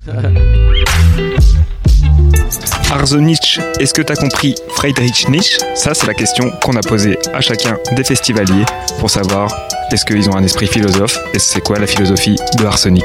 Arsonich, est-ce que t'as compris Friedrich Nietzsche? Ça, c'est la question qu'on a posée à chacun des festivaliers pour savoir est-ce qu'ils ont un esprit philosophe et c'est quoi la philosophie de Arsonic.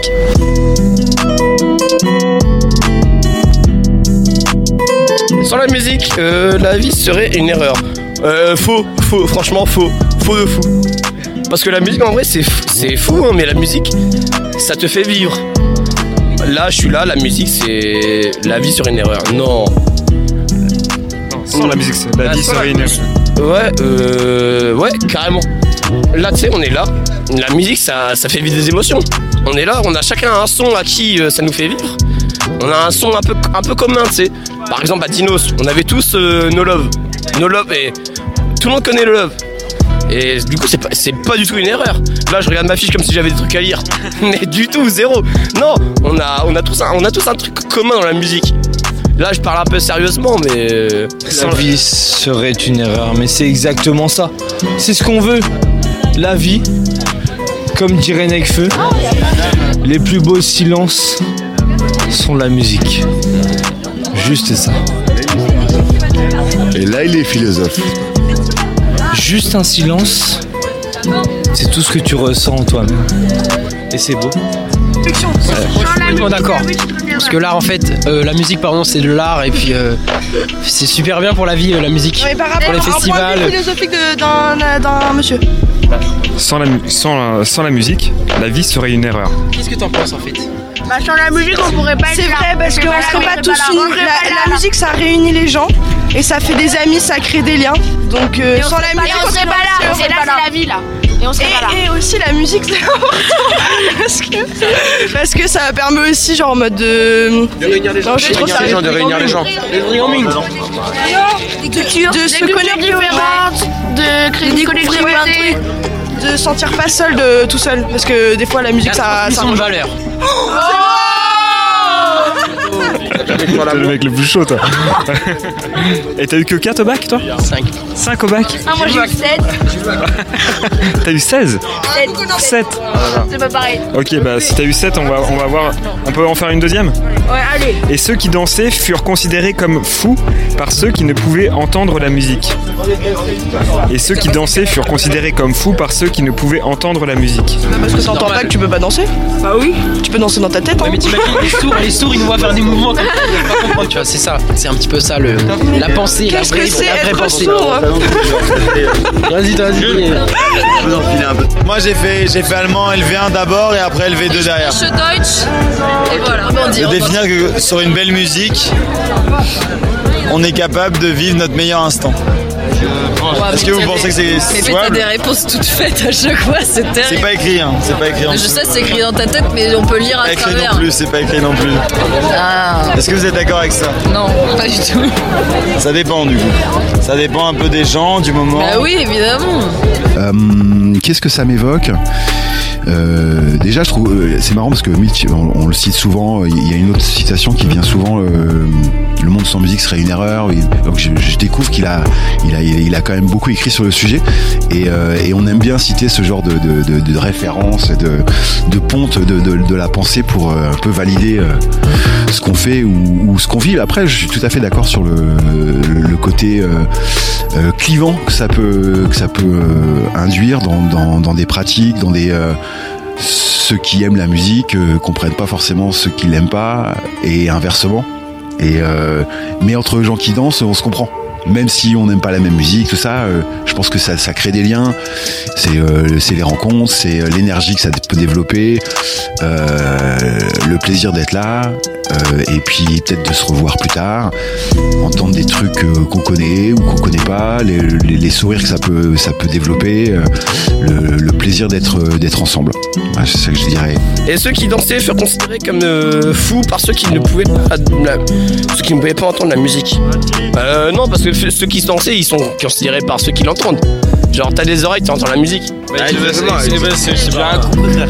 Sans la musique, la vie serait une erreur. Faux, franchement faux de fou. Parce que la musique en vrai c'est fou, hein, mais la musique ça te fait vivre. Là je suis là, la musique c'est la vie serait une erreur. Non. Sans la musique, la vie serait une erreur. Ouais, carrément. Là tu sais, on est là. La musique ça fait vivre des émotions. On est là, on a chacun un son à qui ça nous fait vivre. On a un son un peu commun, tu sais. Par exemple à Dinos, on avait tous No Love. No Love et tout le monde connaît le Love. Et du coup c'est pas du tout une erreur. Là je regarde ma fiche comme si j'avais des trucs à lire. Mais du tout, zéro. Non, on a tous un truc commun dans la musique. Là je parle un peu sérieusement mais... La vie serait une erreur, mais c'est exactement ça. C'est ce qu'on veut. La vie, comme dirait Nekfeu, les plus beaux silences sont la musique. Juste ça. Et là il est philosophe. Juste un silence, c'est tout ce que tu ressens en toi-même. Et c'est beau. Je suis complètement d'accord. Parce que l'art en fait, la musique pardon c'est de l'art et puis c'est super bien pour la vie la musique. Mais par rapport pour les à un point festivals. de vue philosophique d'un monsieur. Sans la musique, la vie serait une erreur. Qu'est-ce que t'en penses en fait? Bah sans la musique on pourrait pas être là. C'est vrai parce qu'on serait pas tous unis. La musique ça réunit les gens et ça fait des amis, ça crée des liens. Donc sans la musique on serait pas là. C'est là c'est la vie là. Et on serait pas là. Et aussi la musique c'est important parce que ça permet aussi genre en mode de réunir les gens. De réunir les gens. De se connecter différentes, de créer des communautés, de sentir pas seul tout seul parce que des fois la musique ça de valeur. T'es le mec le plus chaud toi. Et t'as eu que 4 au bac toi? 5 au bac? Ah moi j'ai eu 7. T'as eu 16? 7. C'est pas pareil. Ok bah si t'as eu 7 on va voir. On peut en faire une deuxième? Ouais allez. Et ceux qui dansaient furent considérés comme fous par ceux qui ne pouvaient entendre la musique. Et ceux qui dansaient furent considérés comme fous par ceux qui ne pouvaient entendre la musique. Parce que t'entends pas que tu peux pas danser? Bah oui. Tu peux danser dans ta tête hein. Ouais, mais t'imagines les sourds ils nous voient faire des mouvements comme ça, ils peuvent pas comprendre, tu vois, c'est ça, c'est un petit peu ça la pensée, la vraie pensée. Sourd, hein. Vas-y. Moi j'ai fait allemand LV1 d'abord et après LV2 derrière. Je Deutsch. Et voilà. De définir que sur une belle musique, on est capable de vivre notre meilleur instant. Est-ce que vous pensez que c'est Mais t'as des réponses toutes faites à chaque fois, c'est terrible. C'est pas écrit, hein. C'est pas écrit. Je sais, c'est écrit dans ta tête, mais on peut lire à écrit travers. non plus, c'est pas écrit non plus. Ah. Est-ce que vous êtes d'accord avec ça? Non, pas du tout. Ça dépend du coup. Ça dépend un peu des gens, du moment. Bah oui, évidemment. Qu'est-ce que ça m'évoque? Déjà je trouve c'est marrant parce que Mitch on le cite souvent, il y a une autre citation qui vient souvent, le monde sans musique serait une erreur, donc je découvre qu'il a quand même beaucoup écrit sur le sujet et on aime bien citer ce genre de références, de ponte de la pensée pour un peu valider ce qu'on fait ou ce qu'on vit. Après je suis tout à fait d'accord sur le côté clivant que ça peut induire dans des pratiques, dans des ceux qui aiment la musique comprennent pas forcément ceux qui l'aiment pas et inversement. Mais entre gens qui dansent, on se comprend. Même si on n'aime pas la même musique, tout ça, je pense que ça crée des liens. C'est les rencontres, c'est l'énergie que ça peut développer, le plaisir d'être là, et puis peut-être de se revoir plus tard, entendre des trucs qu'on connaît ou qu'on connaît pas, les sourires que ça peut développer, le plaisir d'être ensemble. Ouais, c'est ça que je dirais. Et ceux qui dansaient furent considérés comme fous par ceux qui ne pouvaient pas entendre la musique. Non, parce que ceux qui dansaient, ils sont considérés par ceux qui l'entendent. Genre t'as des oreilles, tu entends la musique. C'est bien un coup, frère.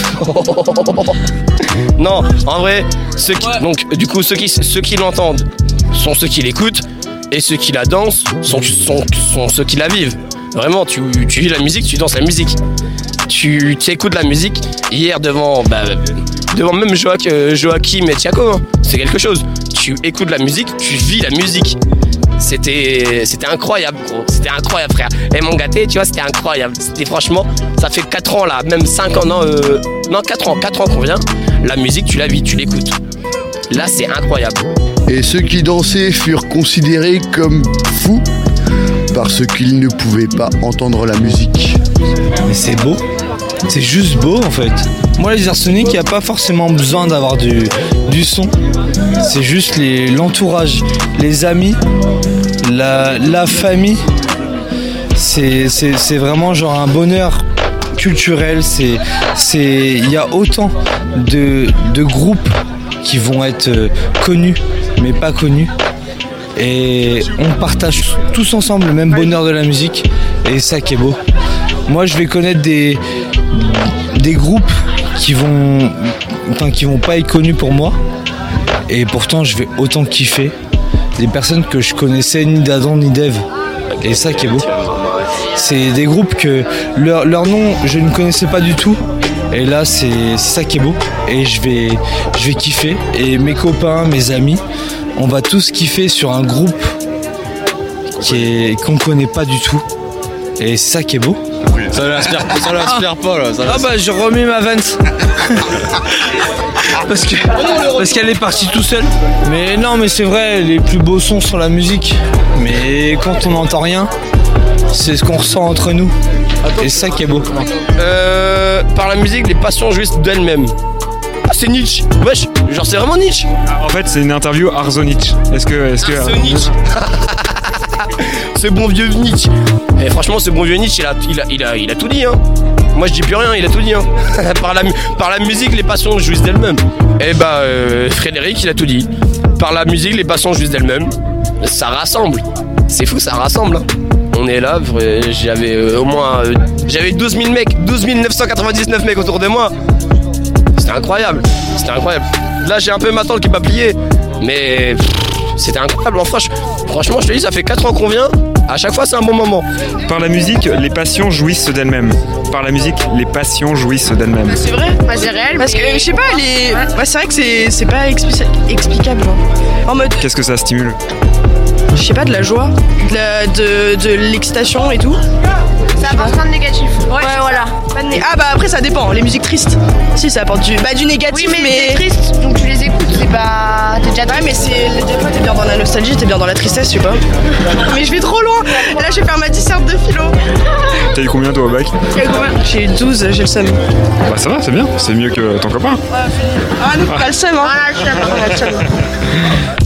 Non, en vrai, donc du coup ceux qui l'entendent sont ceux qui l'écoutent et ceux qui la dansent sont ceux qui la vivent. Vraiment, tu vis la musique, tu danses la musique. Tu écoutes la musique. Hier devant devant même Joachim et Thiago, hein. C'est quelque chose. Tu écoutes la musique, tu vis la musique. C'était incroyable, gros. C'était incroyable, frère. Et mon gâté, tu vois, c'était incroyable. C'était franchement, ça fait 4 ans là, même 5 ans, non 4 ans qu'on vient. La musique, tu la vis, tu l'écoutes. Là, c'est incroyable. Et ceux qui dansaient furent considérés comme fous parce qu'ils ne pouvaient pas entendre la musique. Mais c'est beau. C'est juste beau en fait. Moi les Arsenic, il n'y a pas forcément besoin d'avoir du son. C'est juste l'entourage, les amis, la famille. C'est vraiment genre un bonheur culturel. Il y a autant de groupes qui vont être connus mais pas connus. Et on partage tous ensemble le même bonheur de la musique. Et ça qui est beau. Moi je vais connaître des groupes qui vont pas être connus pour moi et pourtant je vais autant kiffer des personnes que je connaissais ni d'Adam ni d'Ève et ça qui est beau. C'est des groupes que leur nom je ne connaissais pas du tout et là c'est ça qui est beau et je vais kiffer et mes copains, mes amis, on va tous kiffer sur un groupe qu'on connaît pas du tout et c'est ça qui est beau. Ça l'aspire pas là. Ah bah j'ai remis ma Vance. parce qu'elle est partie tout seule. Mais non mais c'est vrai, les plus beaux sons sont la musique. Mais quand on n'entend rien, c'est ce qu'on ressent entre nous. Et c'est ça qui est beau. Par la musique, les passions jouissent d'elles-mêmes. Ah c'est Nietzsche. Wesh, genre c'est vraiment Nietzsche. En fait c'est une interview Arsenic. Est-ce que Arsenic. Ce bon vieux Nietzsche. Et franchement, ce bon vieux Nietzsche, il a tout dit, hein. Moi, je dis plus rien, il a tout dit, hein. Par la musique, les passions jouissent d'elles-mêmes. Et bah, Frédéric, il a tout dit. Par la musique, les passions jouissent d'elles-mêmes. Ça rassemble. C'est fou, ça rassemble, hein. On est là, j'avais au moins... j'avais 12 000 mecs, 12 999 mecs autour de moi. C'était incroyable. Là, j'ai un peu ma tante qui m'a plié. Mais... c'était incroyable, franchement je te dis ça fait 4 ans qu'on vient, à chaque fois c'est un bon moment. Par la musique, les passions jouissent d'elles-mêmes. Par la musique, les passions jouissent d'elles-mêmes. C'est vrai, C'est réel. parce que je sais pas, c'est vrai que c'est pas explicable. Hein. En mode, Qu'est-ce que ça stimule? je sais pas, de la joie, de l'excitation et tout. Ça apporte plein de négatifs. Ouais, voilà. Ah bah après ça dépend, les musiques tristes. Si ça apporte du négatif, Oui, mais t'es triste, donc tu les écoutes, c'est pas... T'es déjà triste. Ouais mais des fois t'es bien dans la nostalgie, t'es bien dans la tristesse, je sais pas. Mais je vais trop loin. Là je vais faire ma disserte de philo. T'as eu combien toi au bac? J'ai eu 12, j'ai le seum. Bah ça va, c'est bien, c'est mieux que ton copain. Ah nous on a le seum hein. Voilà, je suis d'accord. On a le seum.